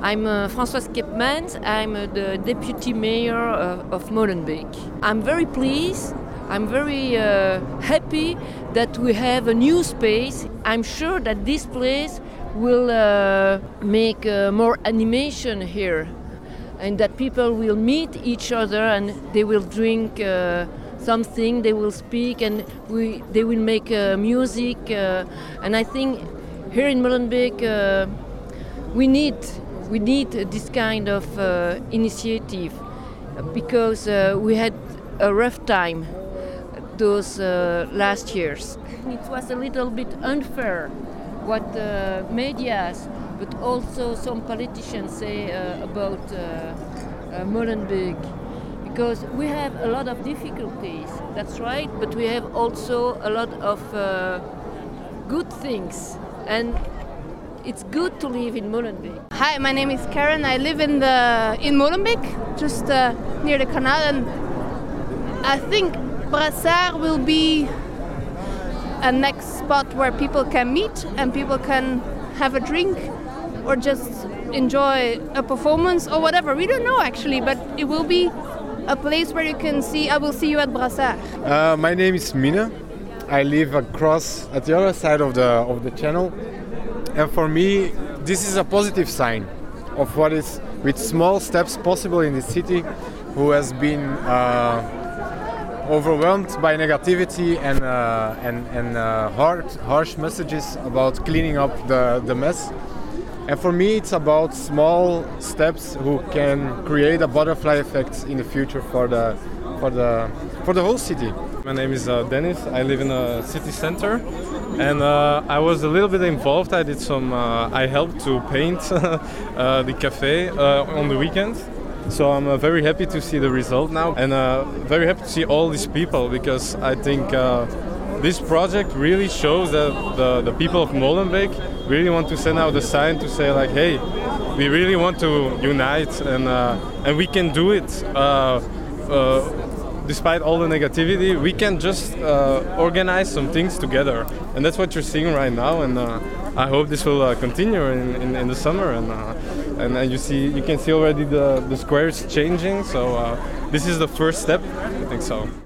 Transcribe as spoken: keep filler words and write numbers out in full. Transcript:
I'm uh, Françoise Kepmans. I'm uh, the deputy mayor of, of Molenbeek. I'm very pleased. I'm very uh, happy that we have a new space. I'm sure that this place will uh, make uh, more animation here, and that people will meet each other and they will drink uh, something, they will speak, and we they will make uh, music. Uh, and I think here in Molenbeek uh, we need we need this kind of uh, initiative because uh, we had a rough time those uh, last years. It was a little bit unfair what the medias, but also some politicians say uh, about uh, uh, Molenbeek, because we have a lot of difficulties, that's right, but we have also a lot of uh, good things, and it's good to live in Molenbeek. Hi, my name is Karen. I live in the in Molenbeek, just uh, near the canal, and I think Brassard will be a next spot where people can meet and people can have a drink or just enjoy a performance or whatever. We don't know actually, but it will be a place where you can see, I will see you at Brassard. Uh, my name is Mina. I live across at the other side of the of the channel, and for me this is a positive sign of what is with small steps possible in the city who has been uh, overwhelmed by negativity and uh, and, and uh, hard, harsh messages about cleaning up the, the mess. And for me it's about small steps who can create a butterfly effect in the future for the for the for the whole city. My name is uh, Dennis. I live in a city center, and uh, I was a little bit involved. I did some. Uh, I helped to paint uh, the cafe uh, on the weekend. So I'm uh, very happy to see the result now, and uh, very happy to see all these people, because I think uh, this project really shows that the, the people of Molenbeek really want to send out a sign to say like, hey, we really want to unite, and uh, and we can do it. Uh, uh, despite all the negativity, we can just uh, organize some things together, and that's what you're seeing right now. And uh, I hope this will uh, continue in, in, in the summer. And uh, and uh, you see, you can see already the the squares changing. So uh, this is the first step. I think so.